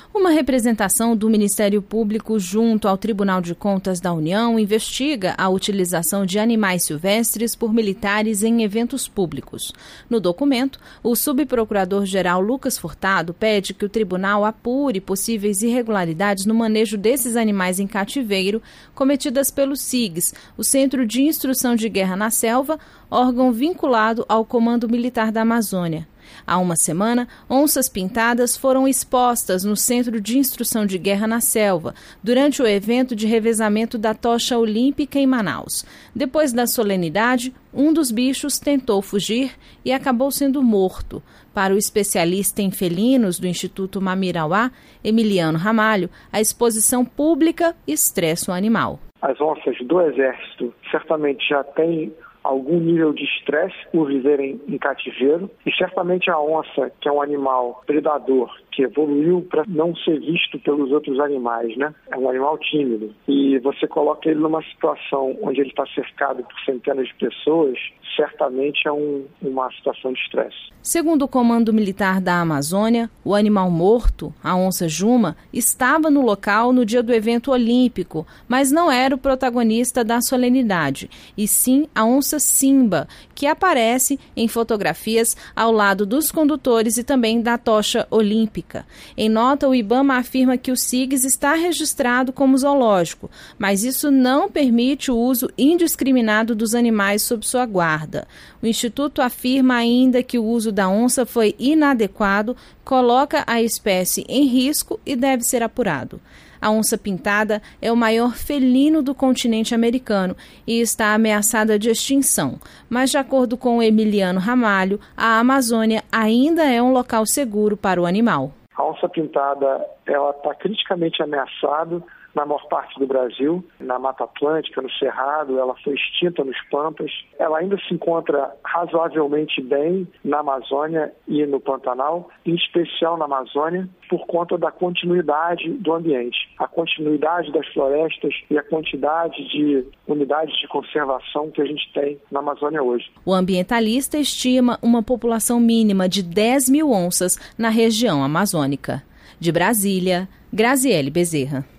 Uma representação do Ministério Público junto ao Tribunal de Contas da União investiga a utilização de animais silvestres por militares em eventos públicos. No documento, o subprocurador-geral Lucas Furtado pede que o tribunal apure possíveis irregularidades no manejo desses animais em cativeiro cometidas pelo SIGS, o Centro de Instrução de Guerra na Selva, órgão vinculado ao Comando Militar da Amazônia. Há uma semana, onças pintadas foram expostas no Centro de Instrução de Guerra na Selva, durante o evento de revezamento da tocha olímpica em Manaus. Depois da solenidade, um dos bichos tentou fugir e acabou sendo morto. Para o especialista em felinos do Instituto Mamirauá, Emiliano Ramalho, a exposição pública estressa o animal. As onças do Exército certamente já têm algum nível de estresse por viverem em cativeiro, e certamente a onça, que é um animal predador, que evoluiu para não ser visto pelos outros animais, né? É um animal tímido. E você coloca ele numa situação onde ele está cercado por centenas de pessoas, certamente é uma situação de estresse. Segundo o Comando Militar da Amazônia, o animal morto, a onça Juma, estava no local no dia do evento olímpico, mas não era o protagonista da solenidade, e sim a onça Simba, que aparece em fotografias ao lado dos condutores e também da tocha olímpica. Em nota, o IBAMA afirma que o SIGS está registrado como zoológico, mas isso não permite o uso indiscriminado dos animais sob sua guarda. O Instituto afirma ainda que o uso da onça foi inadequado, coloca a espécie em risco e deve ser apurado. A onça pintada é o maior felino do continente americano e está ameaçada de extinção. Mas, de acordo com o Emiliano Ramalho, a Amazônia ainda é um local seguro para o animal. A onça pintada está criticamente ameaçada na maior parte do Brasil, na Mata Atlântica, no Cerrado, ela foi extinta nos Pampas. Ela ainda se encontra razoavelmente bem na Amazônia e no Pantanal, em especial na Amazônia, por conta da continuidade do ambiente, a continuidade das florestas e a quantidade de unidades de conservação que a gente tem na Amazônia hoje. O ambientalista estima uma população mínima de 10 mil onças na região amazônica. De Brasília, Graziele Bezerra.